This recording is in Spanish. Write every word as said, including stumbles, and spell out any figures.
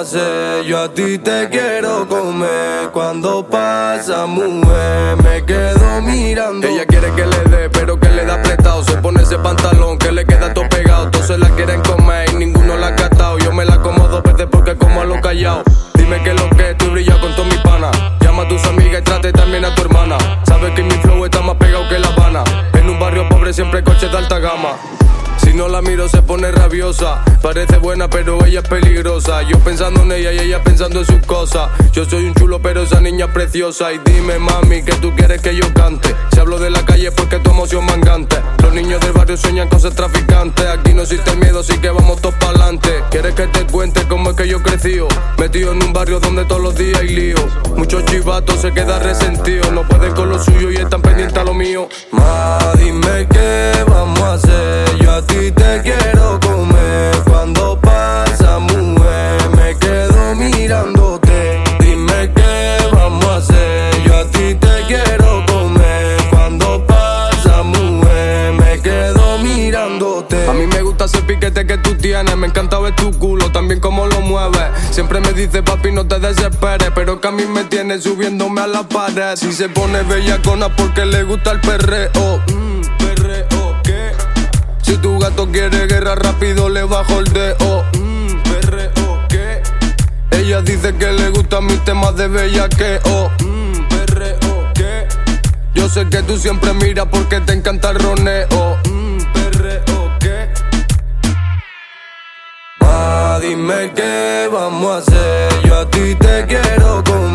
hacer? Yo a ti te quiero comer. Cuando pasa, mujer, me quedo mirando. Ella quiere que le dé, pero que le da prestado. Se pone ese pantalón que le queda todo pegado. Todos se la quieren comer y ninguno la ha catado. Yo me la como dos veces porque como a lo callao. Dime que lo que tú brillas con todo mi pana. Llama a tus amigas y trate también a tu hermana. Sabes que mi flow está más pegado que La Habana. En un barrio pobre siempre hay coches de alta gama. Si no la miro se pone rabiosa. Parece buena pero ella es peligrosa. Yo pensando en ella y ella pensando en sus cosas. Yo soy un chulo pero esa niña es preciosa. Y dime mami que tú quieres que yo cante. Si hablo de la calle porque tu emoción mangante. Los niños del barrio sueñan con ser traficantes. Aquí no existe miedo así que vamos todos pa'lante. ¿Quieres que te cuente cómo es que yo crecí? Metido en un barrio donde todos los días hay lío. Muchos chivatos se quedan resentidos. No pueden con lo suyo y están pendientes a lo mío. Ma, dime qué vamos a hacer. Yo a ti te quiero comer. Cuando pasa, mujer, me quedo mirándote. Dime qué vamos a hacer. Yo a ti te quiero comer. Cuando pasa, mujer, me quedo mirándote. A mí me gusta ese piquete que tú tienes. Me encanta ver tu culo, también cómo lo mueves. Siempre me dice papi no te desesperes, pero que a mí me tiene subiéndome a la pared. Si se pone bellacona porque le gusta el perreo. mm, Perreo, ¿qué? Si tu gato quiere guerra rápido le bajo el dedo. mm, Perreo, ¿qué? Ella dice que le gustan mis temas de bellaqueo. mm, Perreo, ¿qué? Yo sé que tú siempre miras porque te encanta el roneo. mm, Perreo, ¿qué? Ma, dime qué vamos a hacer. Yo a ti te quiero comer.